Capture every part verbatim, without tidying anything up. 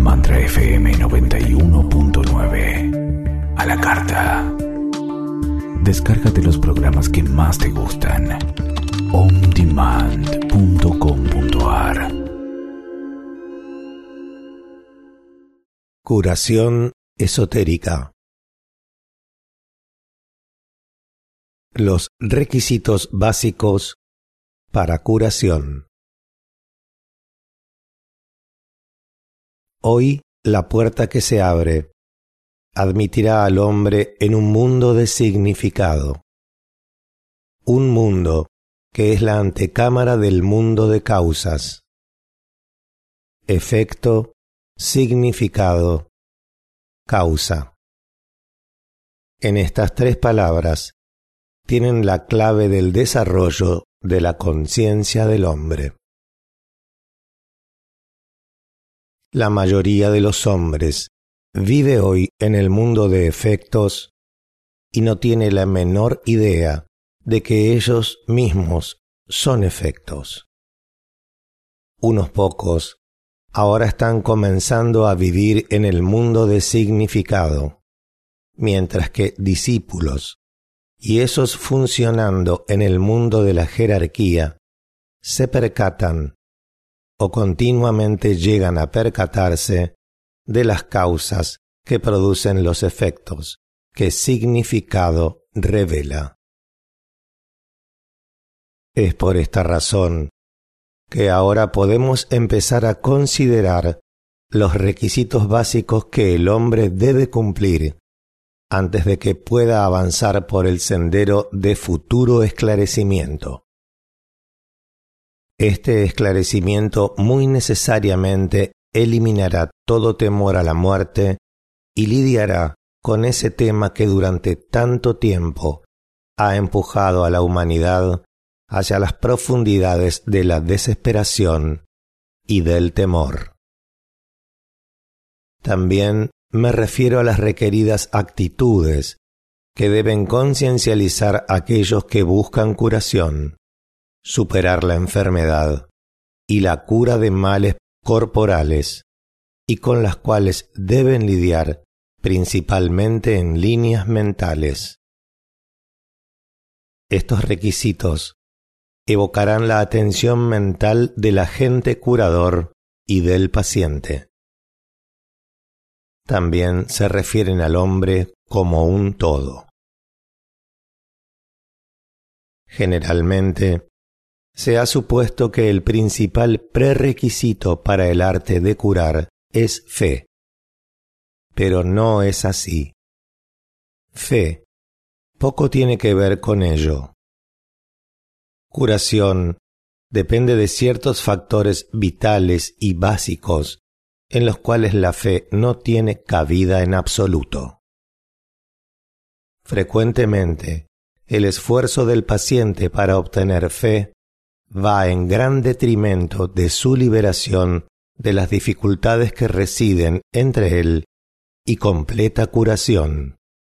Mantra F M noventa y uno punto nueve. A la carta. Descárgate los programas que más te gustan. on demand punto com punto a r. Curación esotérica. Los requisitos básicos para curación. Hoy la puerta que se abre admitirá al hombre en un mundo de significado. Un mundo que es la antecámara del mundo de causas. Efecto, significado, causa. En estas tres palabras tienen la clave del desarrollo de la conciencia del hombre. La mayoría de los hombres vive hoy en el mundo de efectos y no tiene la menor idea de que ellos mismos son efectos. Unos pocos ahora están comenzando a vivir en el mundo de significado, mientras que discípulos y esos funcionando en el mundo de la jerarquía se percatan o continuamente llegan a percatarse de las causas que producen los efectos que significado revela. Es por esta razón que ahora podemos empezar a considerar los requisitos básicos que el hombre debe cumplir antes de que pueda avanzar por el sendero de futuro esclarecimiento. Este esclarecimiento muy necesariamente eliminará todo temor a la muerte y lidiará con ese tema que durante tanto tiempo ha empujado a la humanidad hacia las profundidades de la desesperación y del temor. También me refiero a las requeridas actitudes que deben conciencializar a aquellos que buscan curación, superar la enfermedad y la cura de males corporales, y con las cuales deben lidiar principalmente en líneas mentales. Estos requisitos evocarán la atención mental del agente curador y del paciente. También se refieren al hombre como un todo. Generalmente, se ha supuesto que el principal prerequisito para el arte de curar es fe. Pero no es así. Fe poco tiene que ver con ello. Curación depende de ciertos factores vitales y básicos en los cuales la fe no tiene cabida en absoluto. Frecuentemente, el esfuerzo del paciente para obtener fe va en gran detrimento de su liberación de las dificultades que residen entre él y completa curación.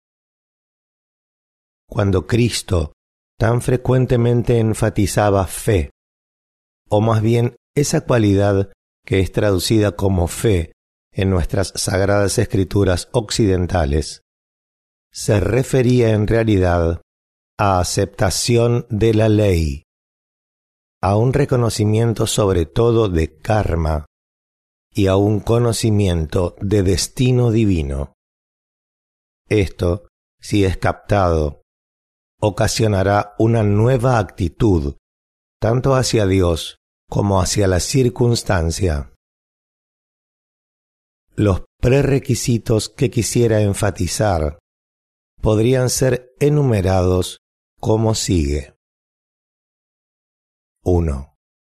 Cuando Cristo tan frecuentemente enfatizaba fe, o más bien esa cualidad que es traducida como fe en nuestras sagradas escrituras occidentales, se refería en realidad a aceptación de la ley, a un reconocimiento sobre todo de karma y a un conocimiento de destino divino. Esto, si es captado, ocasionará una nueva actitud, tanto hacia Dios como hacia la circunstancia. Los prerequisitos que quisiera enfatizar podrían ser enumerados como sigue. uno.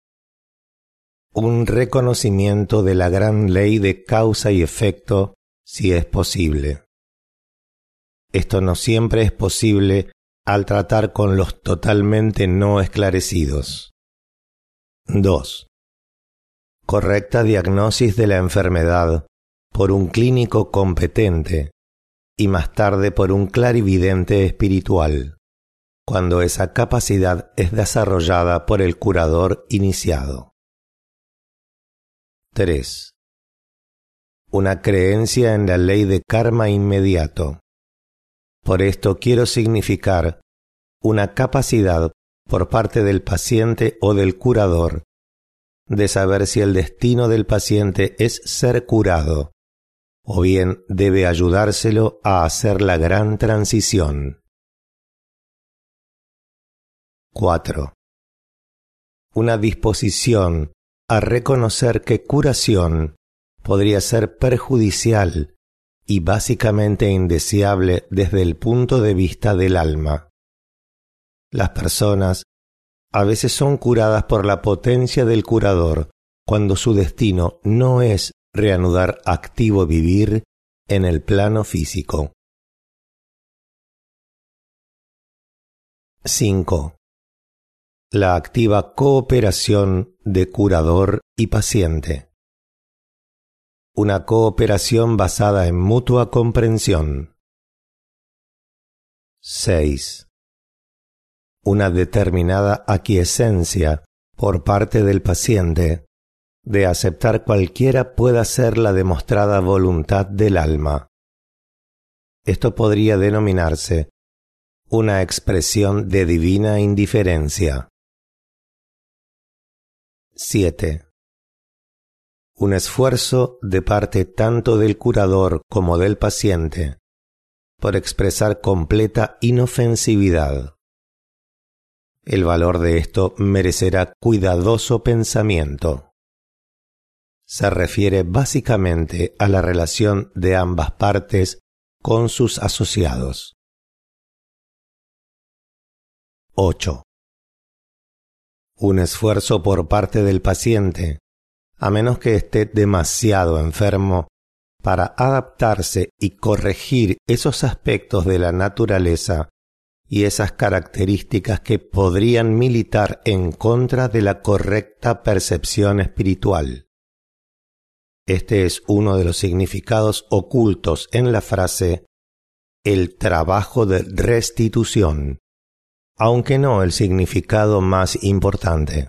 Un reconocimiento de la gran ley de causa y efecto, si es posible. Esto no siempre es posible al tratar con los totalmente no esclarecidos. dos. Correcta diagnosis de la enfermedad por un clínico competente y más tarde por un clarividente espiritual, cuando esa capacidad es desarrollada por el curador iniciado. tres. una creencia en la ley de karma inmediato. Por esto quiero significar una capacidad por parte del paciente o del curador de saber si el destino del paciente es ser curado, o bien debe ayudárselo a hacer la gran transición. cuatro. Una disposición a reconocer que curación podría ser perjudicial y básicamente indeseable desde el punto de vista del alma. Las personas a veces son curadas por la potencia del curador cuando su destino no es reanudar activo vivir en el plano físico. cinco. La activa cooperación de curador y paciente. Una cooperación basada en mutua comprensión. seis. Una determinada aquiescencia por parte del paciente de aceptar cualquiera pueda ser la demostrada voluntad del alma. Esto podría denominarse una expresión de divina indiferencia. siete. Un esfuerzo de parte tanto del curador como del paciente por expresar completa inofensividad. El valor de esto merecerá cuidadoso pensamiento. Se refiere básicamente a la relación de ambas partes con sus asociados. ocho. Un esfuerzo por parte del paciente, a menos que esté demasiado enfermo, para adaptarse y corregir esos aspectos de la naturaleza y esas características que podrían militar en contra de la correcta percepción espiritual. Este es uno de los significados ocultos en la frase el trabajo de restitución, aunque no el significado más importante.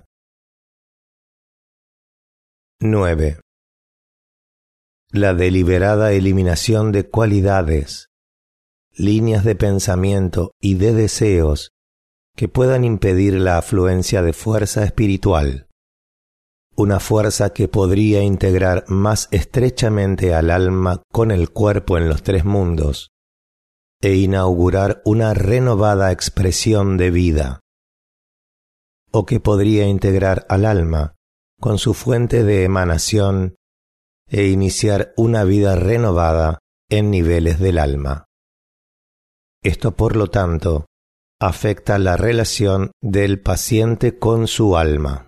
nueve. La deliberada eliminación de cualidades, líneas de pensamiento y de deseos que puedan impedir la afluencia de fuerza espiritual, una fuerza que podría integrar más estrechamente al alma con el cuerpo en los tres mundos e inaugurar una renovada expresión de vida, o que podría integrar al alma con su fuente de emanación e iniciar una vida renovada en niveles del alma. Esto, por lo tanto, afecta la relación del paciente con su alma.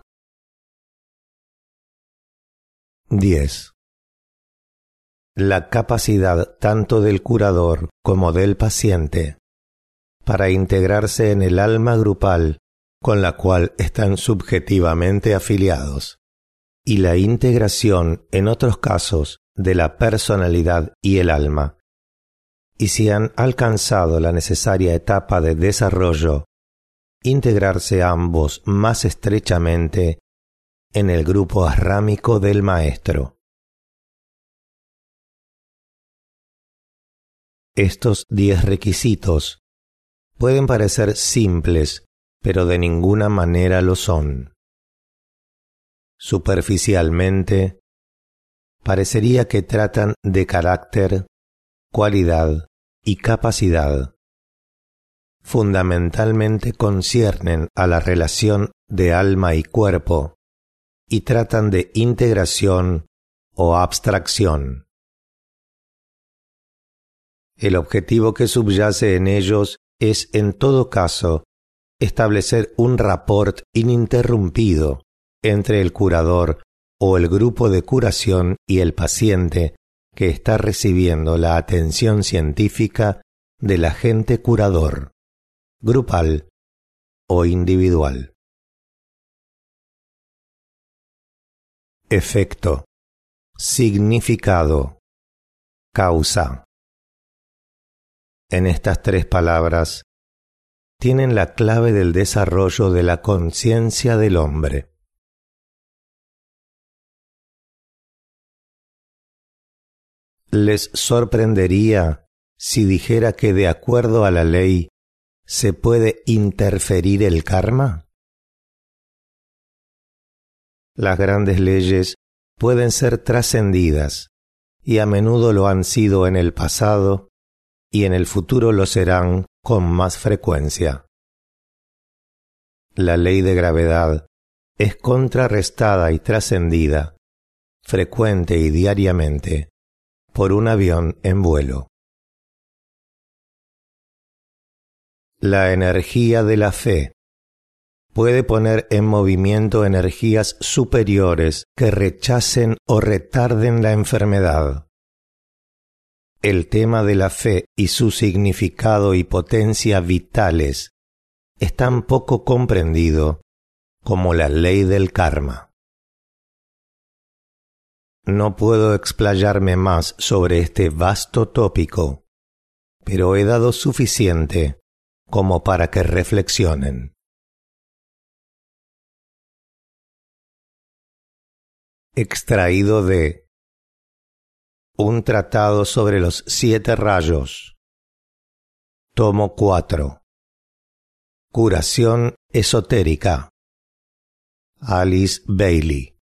diez. La capacidad tanto del curador como del paciente para integrarse en el alma grupal con la cual están subjetivamente afiliados, y la integración, en otros casos, de la personalidad y el alma, y si han alcanzado la necesaria etapa de desarrollo, integrarse ambos más estrechamente en el grupo asrámico del maestro. Estos diez requisitos pueden parecer simples, pero de ninguna manera lo son. Superficialmente, parecería que tratan de carácter, cualidad y capacidad. Fundamentalmente conciernen a la relación de alma y cuerpo y tratan de integración o abstracción. El objetivo que subyace en ellos es, en todo caso, establecer un rapport ininterrumpido entre el curador o el grupo de curación y el paciente que está recibiendo la atención científica del agente curador, grupal o individual. Efecto, significado, causa. En estas tres palabras tienen la clave del desarrollo de la conciencia del hombre. Les sorprendería si dijera que de acuerdo a la ley se puede interferir el karma. Las grandes leyes pueden ser trascendidas y a menudo lo han sido en el pasado y en el futuro lo serán con más frecuencia. La ley de gravedad es contrarrestada y trascendida, frecuente y diariamente, por un avión en vuelo. La energía de la fe puede poner en movimiento energías superiores que rechacen o retarden la enfermedad. El tema de la fe y su significado y potencia vitales es tan poco comprendido como la ley del karma. No puedo explayarme más sobre este vasto tópico, pero he dado suficiente como para que reflexionen. Extraído de Un tratado sobre los siete rayos, tomo cuatro. Curación esotérica. Alice Bailey.